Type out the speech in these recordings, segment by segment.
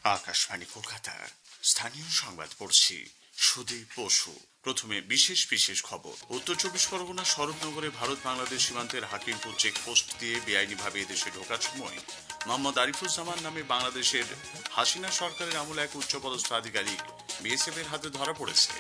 আকাশবাণী কলকাতা স্থানীয় সংবাদ পড়ছি সুদীপ বসু। প্রথমে বিশেষ বিশেষ খবর। উত্তর চব্বিশ পরগনা স্বরূপনগরে ভারত বাংলাদেশ সীমান্তের হাকিমপুর চেকপোস্ট দিয়ে বেআইনিভাবে এদেশে ঢোকার সময় মোহাম্মদ আরিফুজ্জামান নামে বাংলাদেশের হাসিনা সরকারের আমলে এক উচ্চপদস্থ আধিকারিক বিএসএফ এর হাতে ধরা পড়েছে।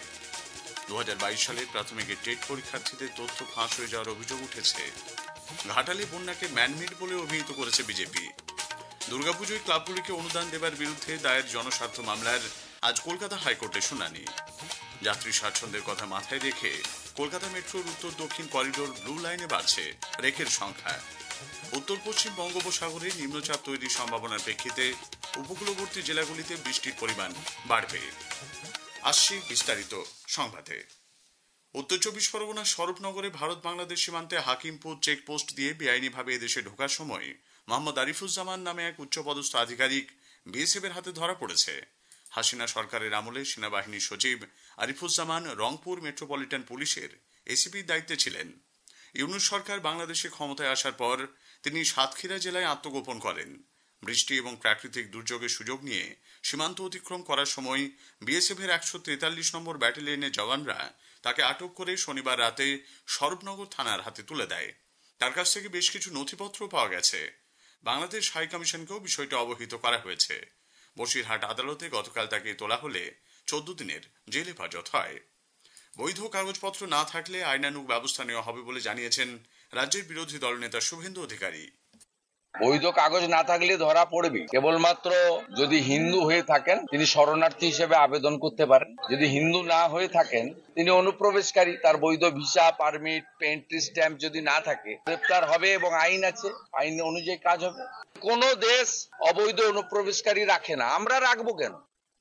2022 সালের প্রাথমিকের টেট পরীক্ষার্থীদের তথ্য ফাঁস হয়ে যাওয়ার অভিযোগ উঠেছে। ঘাটালে বন্যাকে ম্যানমেড বলে অভিহিত করেছে বিজেপি। দুর্গাপুজোয় ক্লাবগুলিকে অনুদান দেবার বিরুদ্ধে দায়ের জনস্বার্থ মামলার আজ কলকাতা হাইকোর্টে শুনানি। যাত্রী স্বাচ্ছন্দ্যের কথা মাথায় রেখে কলকাতা মেট্রোর উত্তর দক্ষিণ করিডোর ব্লু লাইনে বাড়ছে রেকের সংখ্যা। উত্তর পশ্চিম বঙ্গোপসাগরে নিম্নচাপ তৈরির সম্ভাবনার প্রেক্ষিতে উপকূলবর্তী জেলাগুলিতে বৃষ্টির পরিমাণ বাড়বে। আসছি বিস্তারিত সংবাদে। উত্তর চব্বিশ পরগনা স্বরূপনগরে ভারত বাংলাদেশ সীমান্তে হাকিমপুর চেকপোস্ট দিয়ে বেআইনিভাবে এদেশে ঢোকার সময় মোহাম্মদ আরিফুজ্জামান নামে এক উচ্চপদস্থ আধিকারিক বিএসএফ এর হাতে ধরা পড়েছে। হাসিনা সরকারের আমলে সেনাবাহিনীর সচিব আরিফুজ্জামান রংপুর মেট্রোপলিটন পুলিশের এসিপির দায়িত্বে ছিলেন। ইউনূস সরকার বাংলাদেশে ক্ষমতায় আসার পর তিনি সাতক্ষীরা জেলায় আত্মগোপন করেন। বৃষ্টি এবং প্রাকৃতিক দুর্যোগের সুযোগ নিয়ে সীমান্ত অতিক্রম করার সময় বিএসএফ এর 143 নম্বর ব্যাটালিয়নের জওয়ানরা তাকে আটক করে শনিবার রাতে স্বরূপনগর থানার হাতে তুলে দেয়। তার কাছ থেকে বেশ কিছু নথিপত্র পাওয়া গেছে। বাংলাদেশ হাই কমিশনকেও বিষয়টি অবহিত করা হয়েছে। বসিরহাট আদালতে গতকাল তাকে তোলা হলে 14 দিনের জেল হেফাজত হয়। বৈধ কাগজপত্র না থাকলে আইনানুগ ব্যবস্থা নেওয়া হবে বলে জানিয়েছেন রাজ্যের বিরোধী দলনেতা শুভেন্দু অধিকারী। বৈধ কাগজ না থাকলে ধরা পড়বে। কেবলমাত্র যদি হিন্দু হয়ে থাকেন তিনি শরণার্থী হিসেবে আবেদন করতে পারেন। যদি হিন্দু না হয়ে থাকেন তিনি অনুপ্রবেশকারী, তার বৈধ ভিসা, পারমিট, এন্ট্রি স্ট্যাম্প যদি না থাকে গ্রেপ্তার হবে এবং আইন আছে, আইন অনুযায়ী কাজ হবে। কোন দেশ অবৈধ অনুপ্রবেশকারী রাখে না, আমরা রাখবো কেন?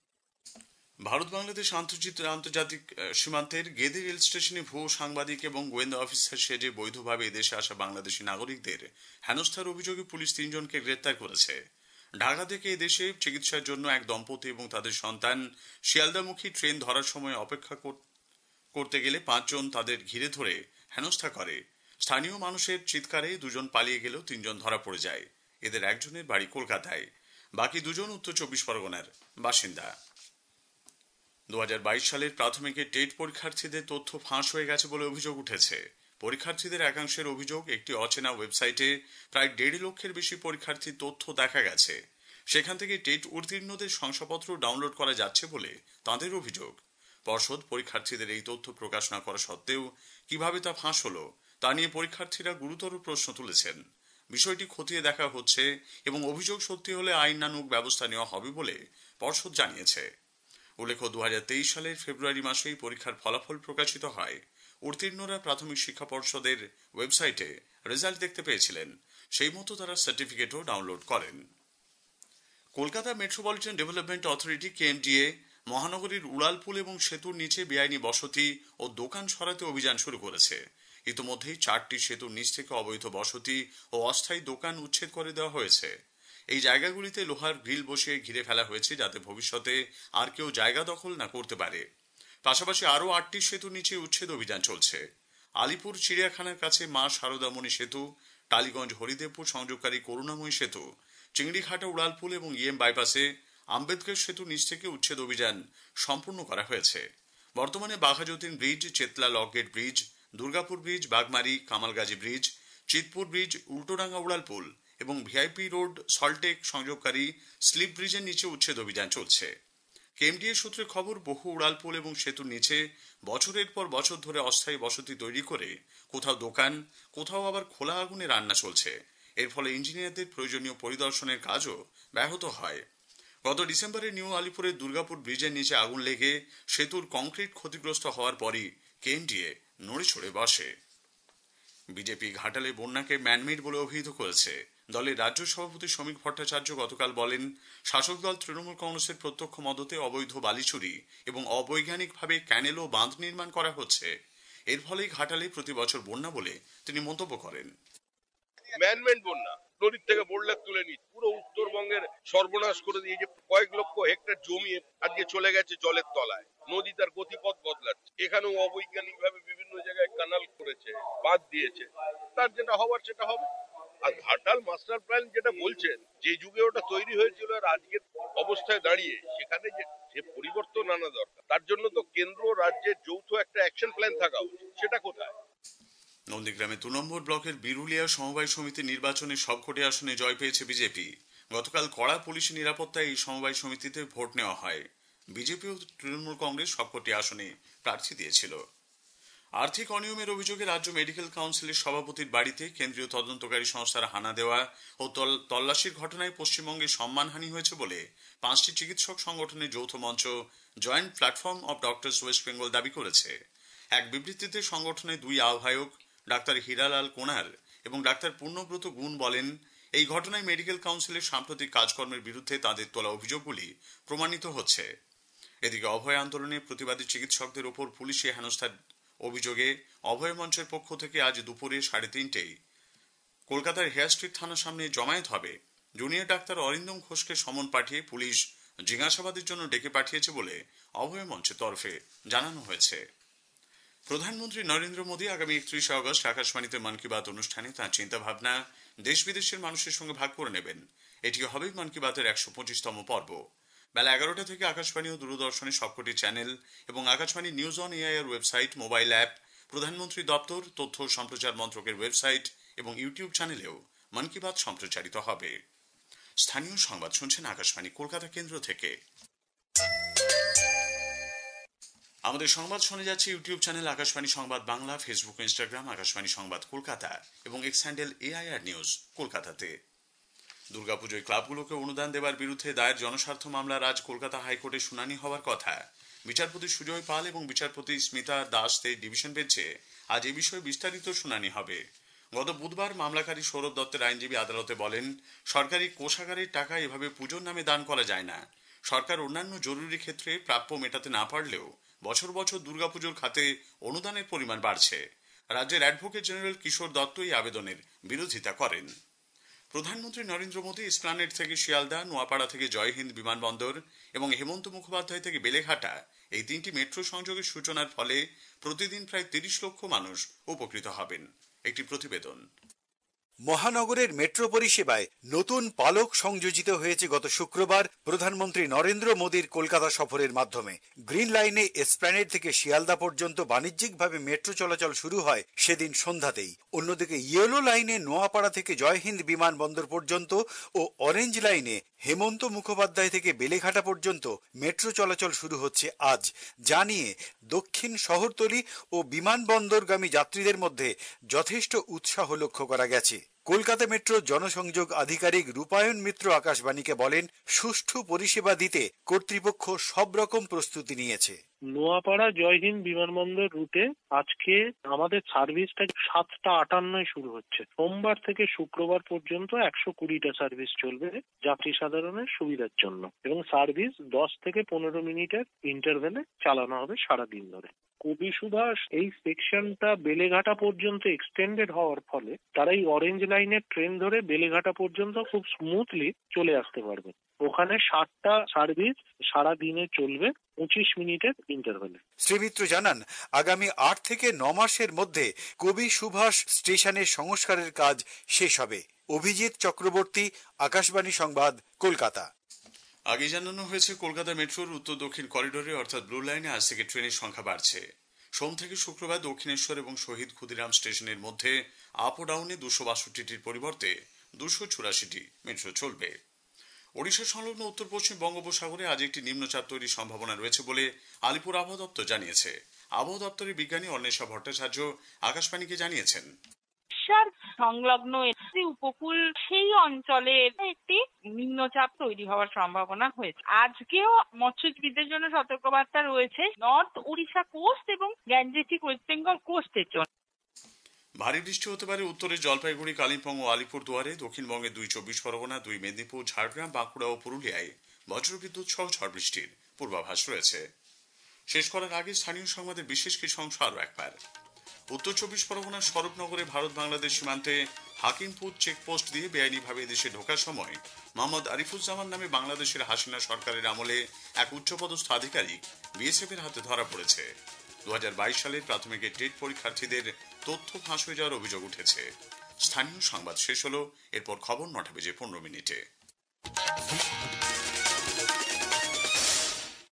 ভারত বাংলাদেশ আন্তর্জাতিক সীমান্তের গেদে রেল স্টেশনে ভুয়ো সাংবাদিক এবং গোয়েন্দা অফিসার সেজে বৈধভাবে এদেশে আসা বাংলাদেশি নাগরিকদের হেনস্থার অভিযোগে পুলিশ 3 জনকে গ্রেপ্তার করেছে। ঢাকা থেকে এদেশে চিকিৎসার জন্য এক দম্পতি এবং তাদের সন্তান শিয়ালদামুখী ট্রেন ধরার সময় অপেক্ষা করতে গেলে 5 জন তাদের ঘিরে ধরে হেনস্থা করে। স্থানীয় মানুষের চিৎকারে 2 জন পালিয়ে গেলেও 3 জন ধরা পড়ে যায়। এদের একজনের বাড়ি কলকাতায়, বাকি 2 জন উত্তর চব্বিশ পরগনার বাসিন্দা। 2022 সালের প্রাথমিকের টেট পরীক্ষার্থীদের তথ্য ফাঁস হয়ে গেছে বলে অভিযোগ উঠেছে। পরীক্ষার্থীদের একাংশের অভিযোগ একটি অচেনা ওয়েবসাইটে প্রায় 1.5 লক্ষের বেশি পরীক্ষার্থীর তথ্য দেখা গেছে। সেখান থেকে টেট উত্তীর্ণদের শংসাপত্র ডাউনলোড করা যাচ্ছে বলে তাঁদের অভিযোগ। পর্ষদ পরীক্ষার্থীদের এই তথ্য প্রকাশ না করা সত্ত্বেও কিভাবে তা ফাঁস হলো তা নিয়ে পরীক্ষার্থীরা গুরুতর প্রশ্ন তুলেছেন। বিষয়টি খতিয়ে দেখা হচ্ছে এবং অভিযোগ সত্যি হলে আইনানুগ ব্যবস্থা নেওয়া হবে বলে পর্ষদ জানিয়েছে। উল্লেখ্য 2023 সালের ফেব্রুয়ারি মাসেই পরীক্ষার ফলাফল প্রকাশিত হয়। উত্তীর্ণরা প্রাথমিক শিক্ষা পর্ষদের ওয়েবসাইটে রেজাল্ট দেখতে পেয়েছিলেন। সেই মতো তারা সার্টিফিকেটও ডাউনলোড করেন। Kolkata metropolitan development authority KMDA মহানগরীর উড়ালপুল এবং সেতুর নিচে বেআইনি বসতি ও দোকান সরাতে অভিযান শুরু করেছে। ইতিমধ্যেই 4টি সেতুর নিচ থেকে অবৈধ বসতি ও অস্থায়ী দোকান উচ্ছেদ করে দেওয়া হয়েছে। এই জায়গাগুলিতে লোহার গ্রিল বসিয়ে ঘিরে ফেলা হয়েছে যাতে ভবিষ্যতে আর কেউ জায়গা দখল না করতে পারে। পাশাপাশি আরও 8টি সেতুর নিচে উচ্ছেদ অভিযান চলছে। আলিপুর চিড়িয়াখানার কাছে মা শারদামণি সেতু, টালিগঞ্জ হরিদেবপুর সংযোগকারী করুণাময়ী সেতু, চিংড়িঘাটা উড়ালপুল এবং ইএম বাইপাসে আম্বেদকর সেতু নিচ থেকে উচ্ছেদ অভিযান সম্পূর্ণ করা হয়েছে। বর্তমানে Baghajatin bridge, Chetla lock gate bridge, Durgapur bridge, Bagmari Kamalgazi bridge, Chitpur bridge, Ultadanga উড়ালপুল এবং ভিআইপি রোড সল্টেক সংযোগকারী স্লিপ ব্রিজের নিচে উচ্ছেদ অভিযান চলছে। কেএমডিএ সূত্রে খবর, বহু উড়ালপুল এবং সেতুর নিচে বছরের পর বছর ধরে অস্থায়ী বসতি তৈরি করে কোথাও দোকান, কোথাও আবার খোলা আগুনে রান্না চলছে। এর ফলে ইঞ্জিনিয়ারদের প্রয়োজনীয় পরিদর্শনের কাজও ব্যাহত হয়। গত ডিসেম্বরে নিউ আলিপুরের দুর্গাপুর ব্রিজের নিচে আগুন লেগে সেতুর কংক্রিট ক্ষতিগ্রস্ত হওয়ার পরই কেএমডিএ নড়ে চড়ে বসে। বিজেপি ঘাটালে বন্যাকে ম্যানমেড বলে অভিহিত করেছে। দলের রাজ্য সভাপতি শ্রমিক ভট্টাচার্য গতকাল বলেন, শাসক দল তৃণমূল কংগ্রেসের প্রত্যক্ষ মদতে অবৈধ বালি চুরি এবং অবৈজ্ঞানিকভাবে ক্যানেল ও বাঁধ নির্মাণ করা হচ্ছে। এর ফলেই ঘাটালে প্রতি বছর বন্যা বলে তিনি মন্তব্য করেন। ম্যানমেড বন্যা, নদীর থেকে বোরলেট তুলে নিচ্ছে, পুরো উত্তরবঙ্গের সর্বনাশ করে দিয়ে যে কয়েক লক্ষ হেক্টর জমি আজকে চলে গেছে জলের তলায়। নদী তার গতিপথ বদলাচ্ছে। এখানেও অবৈজ্ঞানিক ভাবে বিভিন্ন জায়গায় কানাল করেছে, বাঁধ দিয়েছে। তার যেটা হওয়ার সেটা হবে। আর ঘাটা টোটাল মাস্টার প্ল্যান যেটা বলছেন, যে যুগে ওটা তৈরি হয়েছিল আর আজকের অবস্থায় দাঁড়িয়ে সেখানে যে পরিবর্তন আনা দরকার, তার জন্য তো কেন্দ্র রাজ্যের যৌথ একটা অ্যাকশন প্ল্যান থাকা উচিত। সেটা কোথায়? নন্দীগ্রামে 2 নম্বর ব্লকের বিরুলিয়া সমবায় সমিতি নির্বাচনে সবকটি আসনে জয় পেয়েছে বিজেপি। গতকাল কড়া পুলিশি নিরাপত্তায় এই সমবায় সমিতিতে ভোট নেওয়া হয়। বিজেপি ও তৃণমূল কংগ্রেস সবকটি আসনে প্রার্থী দিয়েছিল। আর্থিক অনিয়মের অভিযোগে রাজ্য মেডিকেল কাউন্সিলের সভাপতির বাড়িতে কেন্দ্রীয় তদন্তকারী সংস্থার হানা দেওয়া ও তল্লাশির ঘটনায় পশ্চিমবঙ্গে সম্মানহানি হয়েছে বলে 5টি চিকিৎসক সংগঠনের যৌথ মঞ্চ joint platform of doctors west Bengal দাবি করেছে। এক বিবৃতিতে সংগঠনের 2 আহ্বায়ক ডাক্তার হীরালাল কোনার এবং ডাক্তার পূর্ণব্রত গুণ বলেন, এই ঘটনায় মেডিকেল কাউন্সিলের সাম্প্রতিক কাজকর্মের বিরুদ্ধে তাদের তোলা অভিযোগগুলি প্রমাণিত হচ্ছে। এদিকে অভয় আন্দোলনে প্রতিবাদী চিকিৎসকদের ওপর পুলিশি হেনস্থার অভিযোগে অভয় মঞ্চের পক্ষ থেকে আজ দুপুরে 3:30টায় কলকাতার হেয়ার স্ট্রিট থানার সামনে জমায়েত হবে। জুনিয়র ডাক্তার অরিন্দম ঘোষকে সমন পাঠিয়ে পুলিশ জিজ্ঞাসাবাদের জন্য ডেকে পাঠিয়েছে বলে অভয় মঞ্চের তরফে জানানো হয়েছে। প্রধানমন্ত্রী নরেন্দ্র মোদী আগামী 31শে আগস্ট আকাশবাণীতে মন কি বাত অনুষ্ঠানে তাঁর চিন্তাভাবনা দেশ বিদেশের মানুষের সঙ্গে ভাগ করে নেবেন। এটি হবে মন কি বাতের 125তম পর্ব। বেলা 11টা থেকে আকাশবাণী ও দূরদর্শনের সবকটি চ্যানেল এবং Akashvani news on AIR website, mobile app, প্রধানমন্ত্রী দপ্তর, তথ্য ও সম্প্রচার মন্ত্রকের ওয়েবসাইট এবং ইউটিউব চ্যানেলেও মন কি বাত সম্প্রচারিত হবে। স্থানীয় সংবাদ শুনছেন আকাশবাণী কলকাতা কেন্দ্র থেকে। আমাদের সংবাদ শুনে যাচ্ছে ইউটিউব চ্যানেল আকাশবাণী সংবাদ বাংলা, ফেসবুক ও ইনস্টাগ্রাম আকাশবাণী সংবাদ কলকাতা এবং এক্স হ্যান্ডেল এআইআর নিউজ কলকাতাতে। দুর্গাপুজোয় ক্লাবগুলোকে অনুদান দেওয়ার বিরুদ্ধে দায়ের জনস্বার্থ মামলার আজ কলকাতা হাইকোর্টে শুনানি হওয়ার কথা। বিচারপতি সুজয় পাল এবং বিচারপতি স্মিতা দাসদের ডিভিশন বেঞ্চে আজ এ বিষয়ে বিস্তারিত শুনানি হবে। গত বুধবার মামলাকারী সৌরভ দত্তের আইনজীবী আদালতে বলেন, সরকারি কোষাগারের টাকা এভাবে পুজোর নামে দান করা যায় না। সরকার অন্যান্য জরুরি ক্ষেত্রে প্রাপ্য মেটাতে না পারলেও বছর বছর দুর্গাপুজোর খাতে অনুদানের পরিমাণ বাড়ছে। রাজ্যের অ্যাডভোকেট জেনারেল কিশোর দত্ত এই আবেদনের বিরোধিতা করেন। প্রধানমন্ত্রী নরেন্দ্র মোদী এসপ্ল্যানেড থেকে শিয়ালদা, নোয়াপাড়া থেকে জয়হিন্দ বিমানবন্দর এবং হেমন্ত মুখোপাধ্যায় থেকে বেলেঘাটা এই 3টি মেট্রো সংযোগের সূচনার ফলে প্রতিদিন প্রায় 30 লক্ষ মানুষ উপকৃত হবেন। একটি প্রতিবেদন। মহানগরের মেট্রো পরিষেবায় নতুন পালক সংযোজিত হয়েছে গত শুক্রবার প্রধানমন্ত্রী নরেন্দ্র মোদীর কলকাতা সফরের মাধ্যমে। গ্রিন লাইনে এসপ্ল্যানেড থেকে শিয়ালদা পর্যন্ত বাণিজ্যিকভাবে মেট্রো চলাচল শুরু হয় সেদিন সন্ধ্যাতেই। অন্যদিকে ইয়েলো লাইনে নোয়াপাড়া থেকে জয়হিন্দ বিমানবন্দর পর্যন্ত ও অরেঞ্জ লাইনে হেমন্ত মুখোপাধ্যায় থেকে বেলেঘাটা পর্যন্ত মেট্রো চলাচল শুরু হচ্ছে আজ। যা নিয়ে দক্ষিণ শহরতলি ও বিমানবন্দরগামী যাত্রীদের মধ্যে যথেষ্ট উৎসাহ লক্ষ্য করা গেছে। কলকাতা মেট্রোর জনসংযোগ আধিকারিক রূপায়ণ মিত্র আকাশবাণীকে বলেন, সুষ্ঠু পরিষেবা দিতে কর্তৃপক্ষ সব রকম প্রস্তুতি নিয়েছে। নোয়াপাড়া জয়হিন্দ বিমানবন্দর রুটে আজকে আমাদের সার্ভিসটা 7:58 শুরু হচ্ছে। সোমবার থেকে শুক্রবার পর্যন্ত 120টা সার্ভিস চলবে যাত্রী সাধারণের সুবিধার জন্য, এবং সার্ভিস 10 থেকে 15 মিনিটের ইন্টারভেলে চালানো হবে সারাদিন ধরে। কবি সুভাষ এই সেকশনটা বেলেঘাটা পর্যন্ত এক্সটেন্ডেড হওয়ার ফলে তারা এই অরেঞ্জ লাইনের ট্রেন ধরে বেলেঘাটা পর্যন্ত খুব স্মুথলি চলে আসতে পারবে। ওখানে 60টা সার্ভিস সারা দিনে চলবে 25 মিনিটের ইন্টারভেলে। শ্রী মিত্র জানান, আগামী 8 থেকে 9 মাসের মধ্যে কবি সুভাষ স্টেশনের সংস্কারের কাজ শেষ হবে। অভিজিৎ চক্রবর্তী, আকাশবাণী সংবাদ, কলকাতা। আগে জানানো হয়েছে, কলকাতা মেট্রোর উত্তর দক্ষিণ করিডোরে অর্থাৎ ব্লু লাইনে আজ থেকে ট্রেনের সংখ্যা বাড়ছে। সোম থেকে শুক্রবার দক্ষিণেশ্বর এবং শহীদ ক্ষুদিরাম স্টেশনের মধ্যে আপ ও ডাউনে 262টির পরিবর্তে 284টি মেট্রো চলবে। ওড়িশা সংলগ্ন উত্তর পশ্চিম বঙ্গোপসাগরে আজ একটি নিম্নচাপ তৈরির সম্ভাবনা রয়েছে বলে আলিপুর আবহাওয়া দপ্তর জানিয়েছে। আবহাওয়া দপ্তরের বিজ্ঞানী অন্বেষা ভট্টাচার্য আকাশবাণীকে জানিয়েছেন, সংলগ্ন উপকূল সেই অঞ্চলে একটি নিম্নচাপ তৈরি হওয়ার সম্ভাবনা হয়েছে। আজকেও মৎস্যজীবীদের জন্য সতর্কবার্তা রয়েছে নর্থ উড়িষ্যা কোস্ট এবং গ্যাঞ্জেটিক ওয়েস্ট বেঙ্গল কোস্টের জন্য। ভারী বৃষ্টি হতে পারে উত্তরে জলপাইগুড়ি, কালিম্পং ও আলিপুরদুয়ারে, দক্ষিণবঙ্গে 2 চব্বিশ পরগনা, 2 মেদিনীপুর, ঝাড়গ্রাম, বাঁকুড়া ও পুরুলিয়ায় বজ্রবিদ্যুৎ সহ ঝড় বৃষ্টির পূর্বাভাস রয়েছে। শেষ করার আগে স্থানীয় সংবাদের বিশেষ কিছু অংশ আরও একবার। উত্তর 24 পরগনার স্বরূপনগরে ভারত বাংলাদেশ সীমান্তে হাকিমপুর চেকপোস্ট দিয়ে বেআইনিভাবে দেশে ঢোকার সময় মোহাম্মদ আরিফুজ্জামান নামে বাংলাদেশের হাসিনা সরকারের আমলে এক উচ্চপদস্থ আধিকারিক বিএসএফ এর হাতে ধরা পড়েছে। 2022 সালের প্রাথমিকের টেট পরীক্ষার্থীদের তথ্য ফাঁস হয়ে যাওয়ার অভিযোগ উঠেছে। স্থানীয় সংবাদ শেষ হলো। এরপর খবর 9:15 মিনিটে।